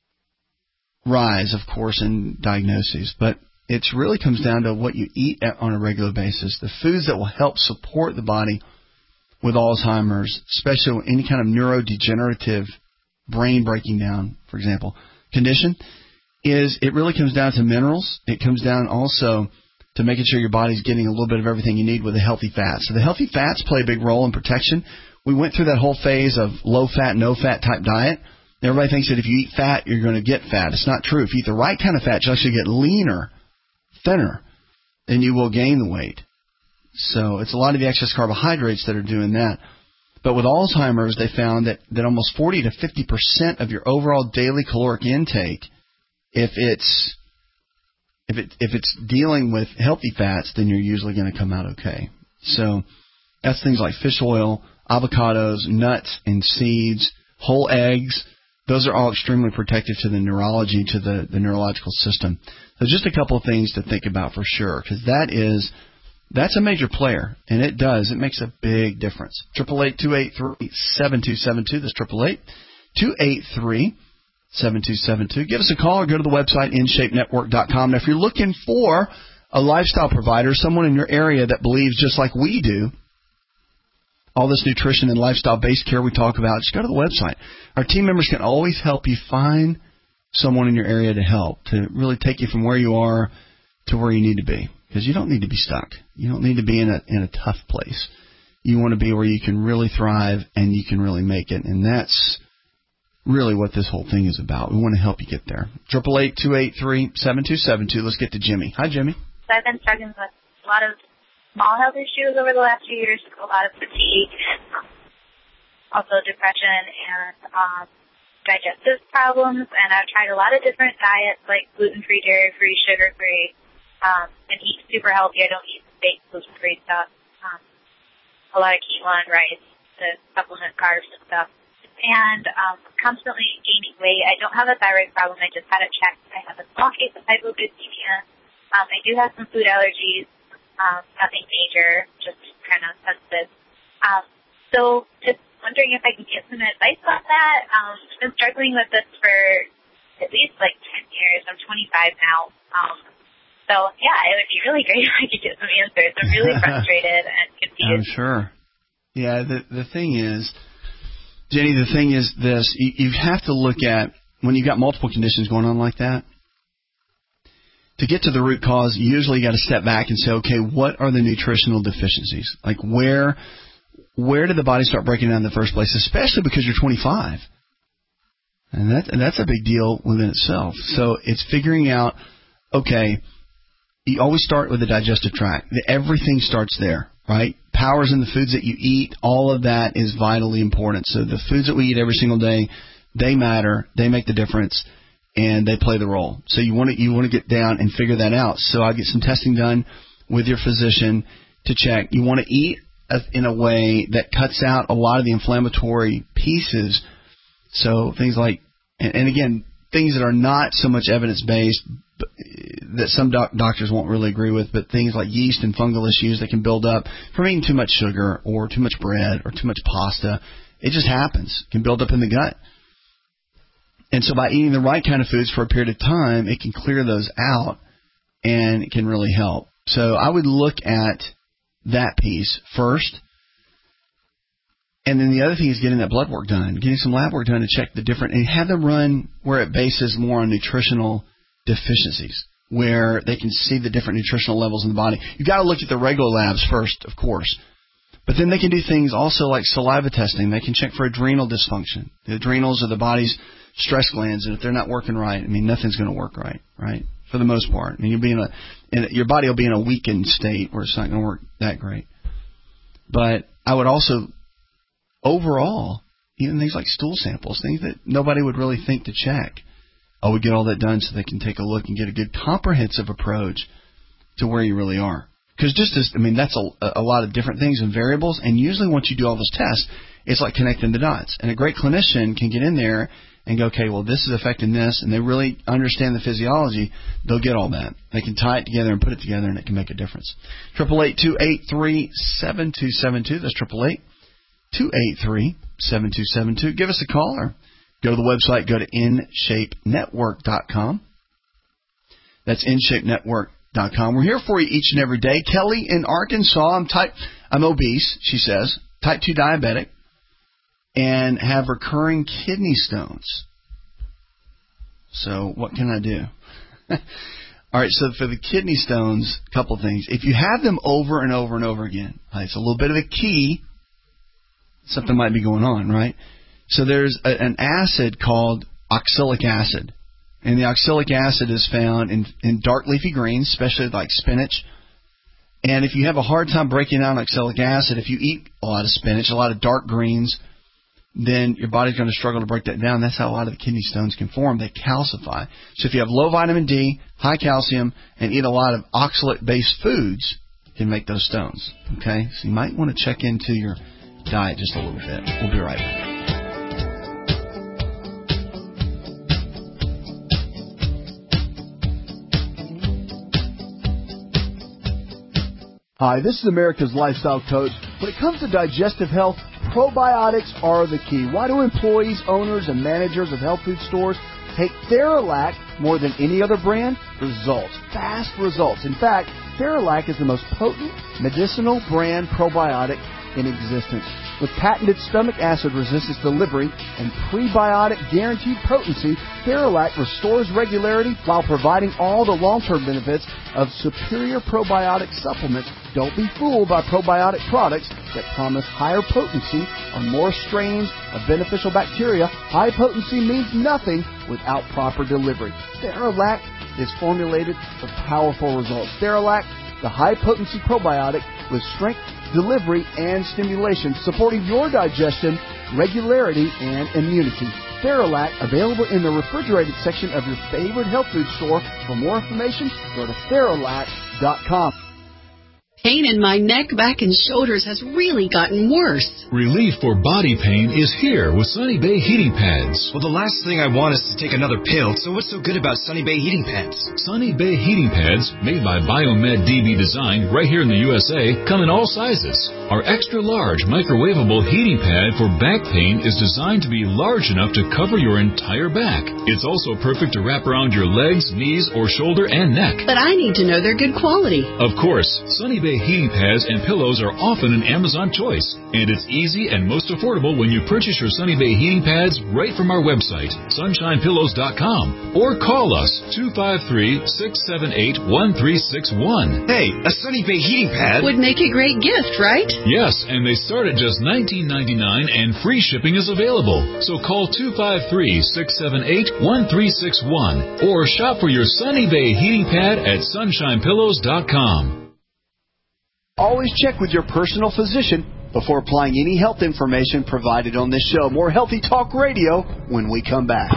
[SPEAKER 4] rise, of course, in diagnoses. But it really comes down to what you eat on a regular basis. The foods that will help support the body with Alzheimer's, especially any kind of neurodegenerative brain breaking down, for example, condition, is it really comes down to minerals. It comes down also to making sure your body's getting a little bit of everything you need with the healthy fats. So the healthy fats play a big role in protection. We went through that whole phase of low-fat, no-fat type diet. Everybody thinks that if you eat fat, you're going to get fat. It's not true. If you eat the right kind of fat, you actually get leaner, thinner, and you will gain the weight. So it's a lot of the excess carbohydrates that are doing that. But with Alzheimer's, they found that, that almost forty to fifty percent of your overall daily caloric intake, if it's if it if it's dealing with healthy fats, then you're usually going to come out okay. So that's things like fish oil, avocados, nuts and seeds, whole eggs. Those are all extremely protective to the neurology, to the, the neurological system. So just a couple of things to think about for sure, because that is, that's a major player, and it does. It makes a big difference. eight eight eight, two eight three, seven two seven two. That's eight eight eight, two eight three, seven two seven two. Give us a call or go to the website, in shape network dot com. Now, if you're looking for a lifestyle provider, someone in your area that believes just like we do, all this nutrition and lifestyle-based care we talk about, just go to the website. Our team members can always help you find someone in your area to help, to really take you from where you are to where you need to be. Because you don't need to be stuck. You don't need to be in a in a tough place. You want to be where you can really thrive and you can really make it. And that's really what this whole thing is about. We want to help you get there. eight eight eight, two eight three, seven two seven two. Let's get to Jimmy. Hi, Jimmy.
[SPEAKER 2] So I've been struggling with a lot of small health issues over the last few years, a lot of fatigue, also depression and um, digestive problems. And I've tried a lot of different diets, like gluten-free, dairy-free, sugar-free, um, and eat super healthy. I don't eat fake gluten-free stuff. Um, a lot of quinoa and rice to supplement carbs and stuff. And um, constantly gaining weight. I don't have a thyroid problem. I just had it checked. I have a small case of hypoglycemia. Um, I do have some food allergies. Um, nothing major, just kind of sensitive. Um, so just wondering if I can get some advice on that. Um, I've been struggling with this for at least like ten years. I'm twenty-five now. Um, so yeah, it would be really great if I could get some answers. I'm really frustrated and confused.
[SPEAKER 4] I'm sure. Yeah, the the thing is, Jenny, the thing is this, you, you have to look at, when you've got multiple conditions going on like that, to get to the root cause, you usually got to step back and say, okay, what are the nutritional deficiencies? Like where where did the body start breaking down in the first place, especially because you're twenty-five? And, that, and that's a big deal within itself. So it's figuring out, okay, you always start with the digestive tract. Everything starts there, right? Power's in the foods that you eat. All of that is vitally important. So the foods that we eat every single day, they matter. They make the difference. And they play the role. So you want to you want to get down and figure that out. So I'll get some testing done with your physician to check. You want to eat in a way that cuts out a lot of the inflammatory pieces. So things like, and, and again, things that are not so much evidence-based, that some doc- doctors won't really agree with, but things like yeast and fungal issues that can build up from eating too much sugar or too much bread or too much pasta. It just happens. It can build up in the gut. And so by eating the right kind of foods for a period of time, it can clear those out and it can really help. So I would look at that piece first. And then the other thing is getting that blood work done, getting some lab work done to check the different, and have them run where it bases more on nutritional deficiencies, where they can see the different nutritional levels in the body. You've got to look at the regular labs first, of course. But then they can do things also like saliva testing. They can check for adrenal dysfunction. The adrenals are the body's stress glands, and if they're not working right, I mean, nothing's going to work right, right? For the most part. I mean, you'll be in a, in a, your body will be in a weakened state where it's not going to work that great. But I would also, overall, even things like stool samples, things that nobody would really think to check, I would get all that done so they can take a look and get a good comprehensive approach to where you really are. Because just as, I mean, that's a, a lot of different things and variables, and usually once you do all those tests, it's like connecting the dots. And a great clinician can get in there and go, okay, well, this is affecting this, and they really understand the physiology, they'll get all that. They can tie it together and put it together, and it can make a difference. eight eight eight, two eight three, seven two seven two. That's eight eight eight, two eight three, seven two seven two. Give us a call or go to the website. Go to in shape network dot com. That's in shape network dot com. We're here for you each and every day. Kelly in Arkansas, I'm type, I'm obese, she says, type two diabetic, and have recurring kidney stones. So what can I do? All right, so for the kidney stones, a couple things. If you have them over and over and over again, right, it's a little bit of a key. Something might be going on, right? So there's a, an acid called oxalic acid. And the oxalic acid is found in, in dark leafy greens, especially like spinach. And if you have a hard time breaking down oxalic acid, if you eat a lot of spinach, a lot of dark greens, then your body's going to struggle to break that down. That's how a lot of the kidney stones can form. They calcify. So if you have low vitamin D, high calcium, and eat a lot of oxalate-based foods, you can make those stones. Okay? So you might want to check into your diet just a little bit. We'll be right back.
[SPEAKER 13] Hi, this is America's Lifestyle Coach. When it comes to digestive health, probiotics are the key. Why do employees, owners, and managers of health food stores take Theralac more than any other brand? Results. Fast results. In fact, Theralac is the most potent medicinal brand probiotic in existence. With patented stomach acid resistance delivery and prebiotic guaranteed potency, Theralac restores regularity while providing all the long-term benefits of superior probiotic supplements. Don't be fooled by probiotic products that promise higher potency or more strains of beneficial bacteria. High potency means nothing without proper delivery. Theralac is formulated for powerful results. Theralac, the high-potency probiotic with strength, delivery, and stimulation, supporting your digestion, regularity, and immunity. Theralac, available in the refrigerated section of your favorite health food store. For more information, go to Theralac dot com.
[SPEAKER 10] Pain in my neck, back, and shoulders has really gotten worse.
[SPEAKER 15] Relief for body pain is here with Sunny Bay Heating Pads.
[SPEAKER 5] Well, the last thing I want is to take another pill, so what's so good about Sunny Bay Heating Pads?
[SPEAKER 15] Sunny Bay Heating Pads, made by Biomed D B Design right here in the U S A, come in all sizes. Our extra-large microwavable heating pad for back pain is designed to be large enough to cover your entire back. It's also perfect to wrap around your legs, knees, or shoulder and neck.
[SPEAKER 10] But I need to know they're good quality.
[SPEAKER 15] Of course, Sunny Bay Heating Pads and pillows are often an Amazon choice, and it's easy and most affordable when you purchase your Sunny Bay Heating Pads right from our website, sunshine pillows dot com, or call us two five three, six seven eight, one three six one.
[SPEAKER 5] Hey, a Sunny Bay Heating Pad
[SPEAKER 10] would make a great gift, right?
[SPEAKER 15] Yes, and they start at just nineteen ninety-nine, and free shipping is available. So call two five three, six seven eight, one three six one or shop for your Sunny Bay Heating Pad at sunshine pillows dot com.
[SPEAKER 13] Always check with your personal physician before applying any health information provided on this show. More Healthy Talk Radio when we come back.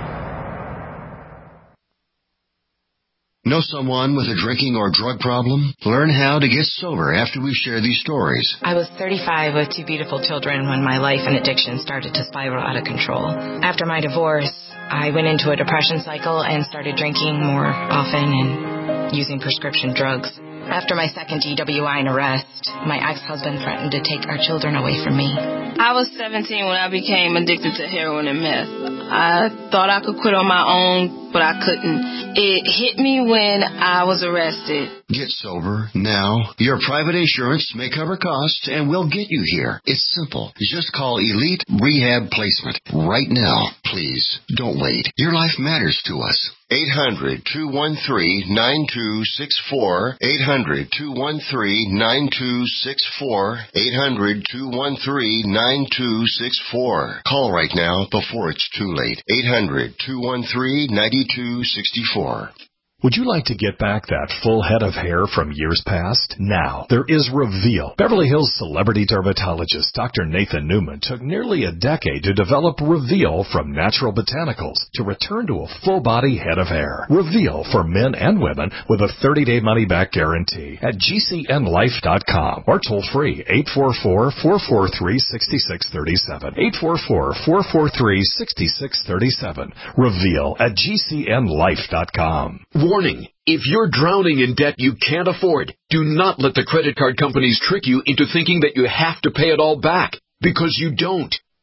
[SPEAKER 18] Know someone with a drinking or drug problem? Learn how to get sober after we share these stories.
[SPEAKER 22] I was thirty-five with two beautiful children when my life and addiction started to spiral out of control. After my divorce, I went into a depression cycle and started drinking more often and using prescription drugs. After my second D W I and arrest, my ex-husband threatened to take our children away from me.
[SPEAKER 23] I was seventeen when I became addicted to heroin and meth. I thought I could quit on my own, but I couldn't. It hit me when I was arrested.
[SPEAKER 18] Get sober now. Your private insurance may cover costs and we'll get you here. It's simple. Just call Elite Rehab Placement right now. Please, don't wait. Your life matters to us. eight hundred, two one three, nine two six four. eight hundred, two one three, nine two six four. eight hundred, two one three, nine two six four. Call right now before it's too late. eight hundred, two one three, nine two six four.
[SPEAKER 24] Would you like to get back that full head of hair from years past? Now, there is Reveal. Beverly Hills celebrity dermatologist Doctor Nathan Newman took nearly a decade to develop Reveal from natural botanicals to return to a full-body head of hair. Reveal for men and women with a thirty-day money-back guarantee at G C N life dot com or toll-free eight four four, four four three, six six three seven. eight four four, four four three, six six three seven. Reveal at G C N life dot com.
[SPEAKER 25] Warning. If you're drowning in debt you can't afford, do not let the credit card companies trick you into thinking that you have to pay it all back, because you don't.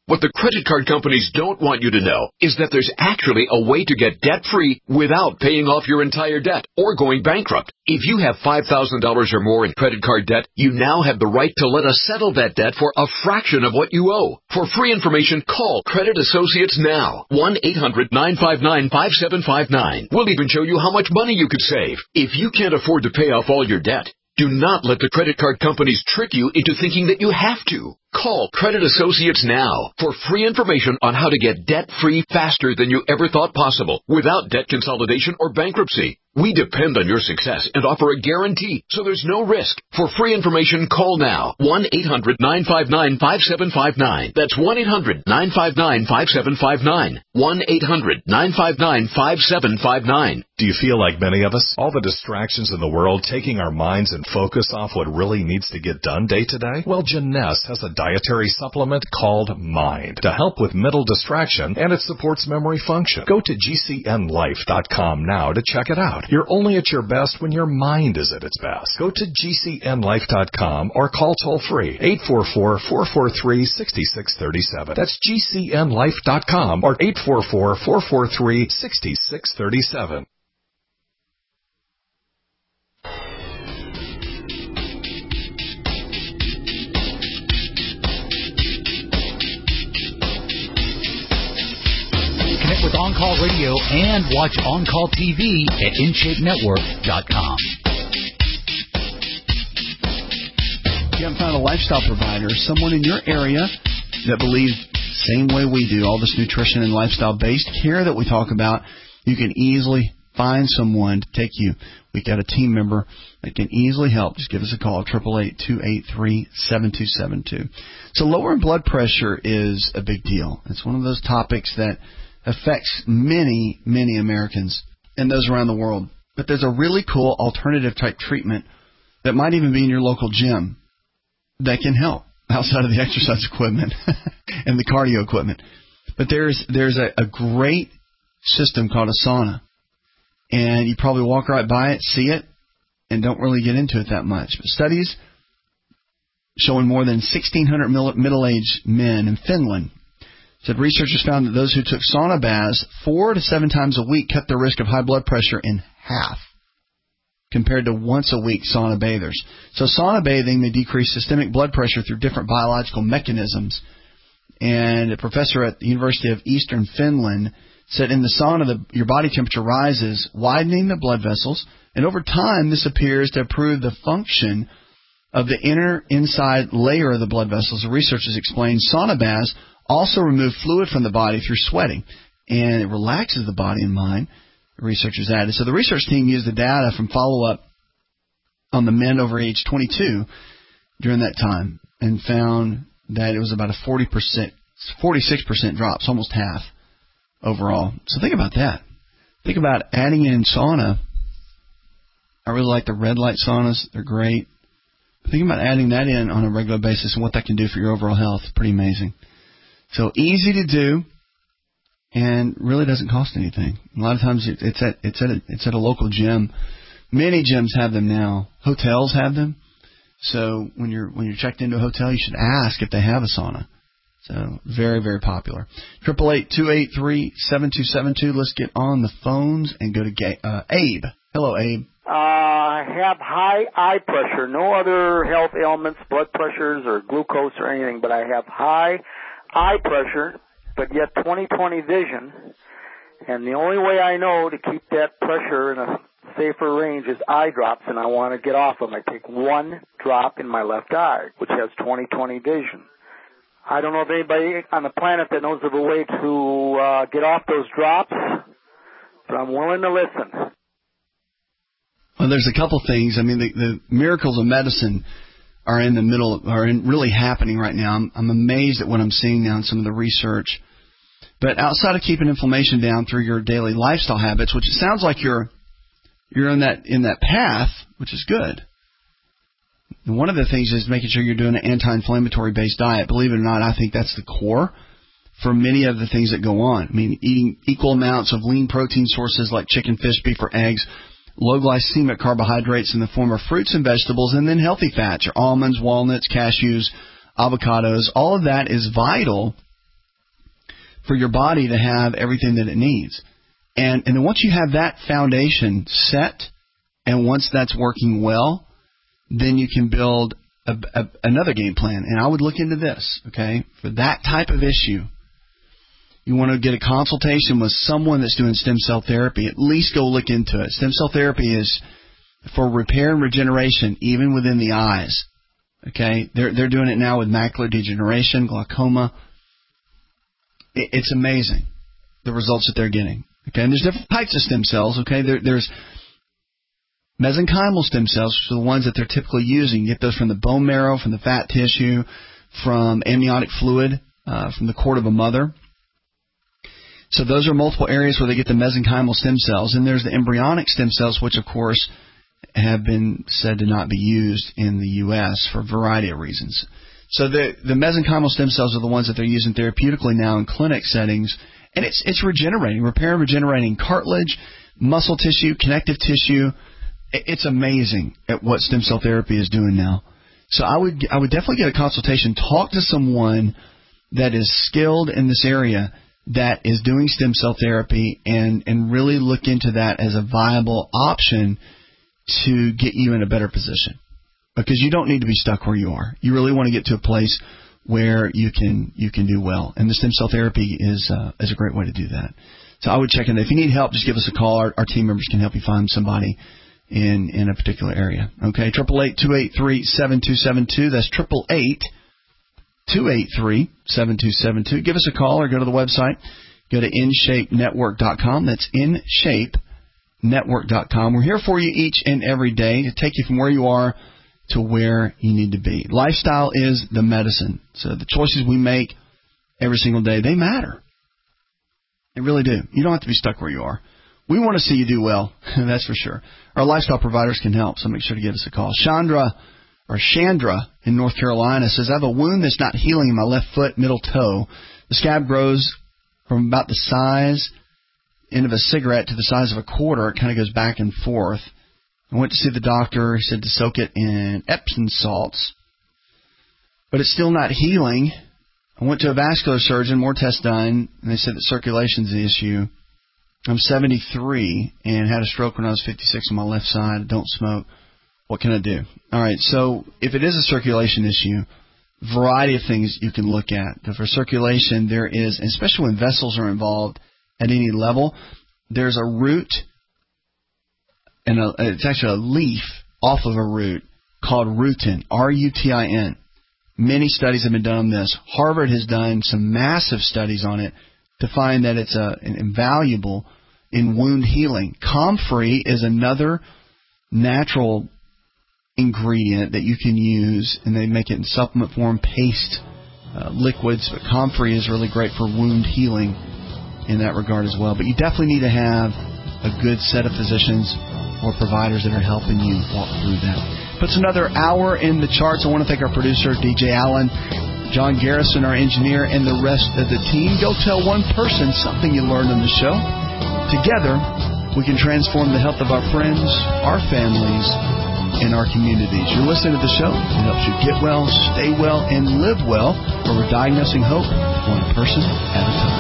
[SPEAKER 25] What the credit card companies don't want you to know is that there's actually a way to get debt-free without paying off your entire debt or going bankrupt. If you have five thousand dollars or more in credit card debt, you now have the right to let us settle that debt for a fraction of what you owe. For free information, call Credit Associates now. one eight hundred nine five nine five seven five nine. We'll even show you how much money you could save. If you can't afford to pay off all your debt, do not let the credit card companies trick you into thinking that you have to. Call Credit Associates now for free information on how to get debt-free faster than you ever thought possible without debt consolidation or bankruptcy. We depend on your success and offer a guarantee, so there's no risk. For free information, call now. one eight hundred nine five nine five seven five nine. That's one eight hundred nine five nine five seven five nine. one eight hundred nine five nine five seven five nine.
[SPEAKER 24] Do you feel like many of us? All the distractions in the world taking our minds and focus off what really needs to get done day to day? Well, Jeunesse has a dietary supplement called Mind to help with mental distraction, and it supports memory function. Go to G C N life dot com now to check it out. You're only at your best when your mind is at its best. Go to G C N life dot com or call toll-free eight four four, four four three, six six three seven. That's G C N life dot com or eight four four, four four three, six six three seven.
[SPEAKER 6] Connect with On Call Radio and watch On Call T V at in shape network dot com.
[SPEAKER 4] If you haven't found a lifestyle provider, someone in your area that believes same way we do, all this nutrition and lifestyle-based care that we talk about, you can easily find someone to take you. We've got a team member that can easily help. Just give us a call, eight eight eight, two eight three, seven two seven two. So lowering blood pressure is a big deal. It's one of those topics that affects many, many Americans and those around the world. But there's a really cool alternative type treatment that might even be in your local gym that can help outside of the exercise equipment and the cardio equipment. But there's there's a, a great system called a sauna. And you probably walk right by it, see it, and don't really get into it that much. But studies showing more than sixteen hundred middle-aged men in Finland said researchers found that those who took sauna baths four to seven times a week cut their risk of high blood pressure in half compared to once a week sauna bathers. So sauna bathing may decrease systemic blood pressure through different biological mechanisms. And a professor at the University of Eastern Finland said in the sauna, the, your body temperature rises, widening the blood vessels, and over time this appears to improve the function of the inner inside layer of the blood vessels. The researchers explained sauna baths also remove fluid from the body through sweating, and it relaxes the body and mind, the researchers added. So the research team used the data from follow-up on the men over age twenty-two during that time and found that it was about a forty percent, forty-six percent drop, so almost half overall. So think about that. Think about adding in sauna. I really like the red light saunas. They're great. Think about adding that in on a regular basis and what that can do for your overall health. Pretty amazing. So easy to do, and really doesn't cost anything. A lot of times it's at it's at a, it's at a local gym. Many gyms have them now. Hotels have them. So when you're when you're checked into a hotel, you should ask if they have a sauna. So very very popular. Triple eight two eight three seven two seven two. Let's get on the phones and go to Ga- uh, Abe. Hello, Abe.
[SPEAKER 7] Uh, I have high eye pressure. No other health ailments, blood pressures, or glucose or anything, but I have high eye pressure, but yet twenty twenty vision, and the only way I know to keep that pressure in a safer range is eye drops, and I want to get off them. I take one drop in my left eye, which has twenty twenty vision. I don't know if anybody on the planet that knows of a way to uh, get off those drops, but I'm willing to listen.
[SPEAKER 4] Well, there's a couple things. I mean, the, the miracles of medicine are in the middle, are in really happening right now. I'm, I'm amazed at what I'm seeing now in some of the research. But outside of keeping inflammation down through your daily lifestyle habits, which it sounds like you're you're in that in that path, which is good. And one of the things is making sure you're doing an anti-inflammatory based diet. Believe it or not, I think that's the core for many of the things that go on. I mean, eating equal amounts of lean protein sources like chicken, fish, beef, or eggs, low glycemic carbohydrates in the form of fruits and vegetables, and then healthy fats, your almonds, walnuts, cashews, avocados. All of that is vital for your body to have everything that it needs. And, and then once you have that foundation set, and once that's working well, then you can build a, a, another game plan. And I would look into this, okay? For that type of issue, you want to get a consultation with someone that's doing stem cell therapy. At least go look into it. Stem cell therapy is for repair and regeneration, even within the eyes. Okay, they're they're doing it now with macular degeneration, glaucoma. It, it's amazing the results that they're getting. Okay, and there's different types of stem cells. Okay, there, there's mesenchymal stem cells, which are the ones that they're typically using. You get those from the bone marrow, from the fat tissue, from amniotic fluid, uh, from the cord of a mother. So those are multiple areas where they get the mesenchymal stem cells. And there's the embryonic stem cells, which, of course, have been said to not be used in the U S for a variety of reasons. So the, the mesenchymal stem cells are the ones that they're using therapeutically now in clinic settings. And it's it's regenerating, repair and regenerating cartilage, muscle tissue, connective tissue. It's amazing at what stem cell therapy is doing now. So I would I would definitely get a consultation. Talk to someone that is skilled in this area that is doing stem cell therapy, and, and really look into that as a viable option to get you in a better position. Because you don't need to be stuck where you are. You really want to get to a place where you can you can do well. And the stem cell therapy is uh, is a great way to do that. So I would check in. If you need help, just give us a call. Our, our team members can help you find somebody in, in a particular area. Okay, eight eight eight, two eight three, seven two seven two. That's eight eight eight, two eight three, seven two seven two. Give us a call or go to the website. Go to in shape network dot com. That's in shape network dot com. We're here for you each and every day to take you from where you are to where you need to be. Lifestyle is the medicine. So the choices we make every single day, they matter. They really do. You don't have to be stuck where you are. We want to see you do well, that's for sure. Our lifestyle providers can help, so make sure to give us a call. Chandra, or Chandra in North Carolina says, I have a wound that's not healing in my left foot, middle toe. The scab grows from about the size end of a cigarette to the size of a quarter. It kind of goes back and forth. I went to see the doctor. He said to soak it in Epsom salts, but it's still not healing. I went to a vascular surgeon, more tests done, and they said that circulation's the issue. I'm seventy-three and had a stroke when I was fifty-six on my left side. I don't smoke. What can I do? All right, so if it is a circulation issue, variety of things you can look at. For circulation, there is, especially when vessels are involved at any level, there's a root, and a, it's actually a leaf off of a root called rutin, R U T I N. Many studies have been done on this. Harvard has done some massive studies on it to find that it's a, an invaluable in wound healing. Comfrey is another natural ingredient that you can use, and they make it in supplement form, paste, uh, liquids. But Comfrey is really great for wound healing in that regard as well. But you definitely need to have a good set of physicians or providers that are helping you walk through that. Puts another hour in the charts. I want to thank our producer, D J Allen, John Garrison, our engineer, and the rest of the team. Go tell one person something you learned on the show. Together, we can transform the health of our friends, our families, and our communities. You're listening to the show. It helps you get well, stay well, and live well, where we're diagnosing hope one person at a time.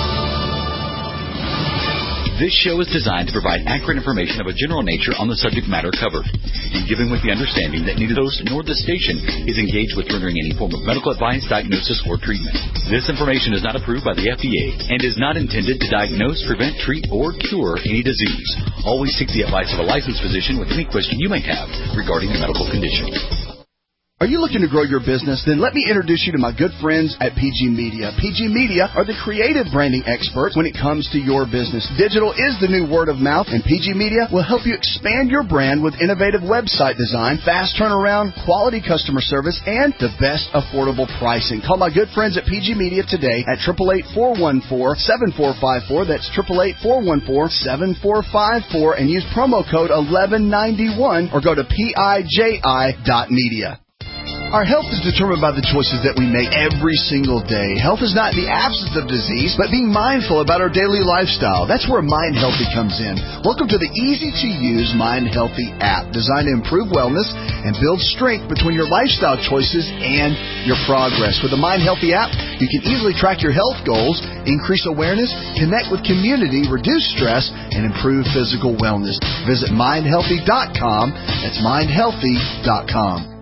[SPEAKER 6] This show is designed to provide accurate information of a general nature on the subject matter covered, and given with the understanding that neither host nor the station is engaged with rendering any form of medical advice, diagnosis, or treatment. This information is not approved by the F D A and is not intended to diagnose, prevent, treat, or cure any disease. Always seek the advice of a licensed physician with any question you may have regarding a medical condition.
[SPEAKER 13] Are you looking to grow your business? Then let me introduce you to my good friends at P G Media. P G Media are the creative branding experts when it comes to your business. Digital is the new word of mouth, and P G Media will help you expand your brand with innovative website design, fast turnaround, quality customer service, and the best affordable pricing. Call my good friends at P G Media today at eight eight eight, four one four, seven four five four. That's eight eight eight, four one four, seven four five four, and use promo code eleven ninety-one or go to P I J I dot media. Our health is determined by the choices that we make every single day. Health is not the absence of disease, but being mindful about our daily lifestyle. That's where Mind Healthy comes in. Welcome to the easy-to-use Mind Healthy app, designed to improve wellness and build strength between your lifestyle choices and your progress. With the Mind Healthy app, you can easily track your health goals, increase awareness, connect with community, reduce stress, and improve physical wellness. Visit mind healthy dot com. That's mind healthy dot com.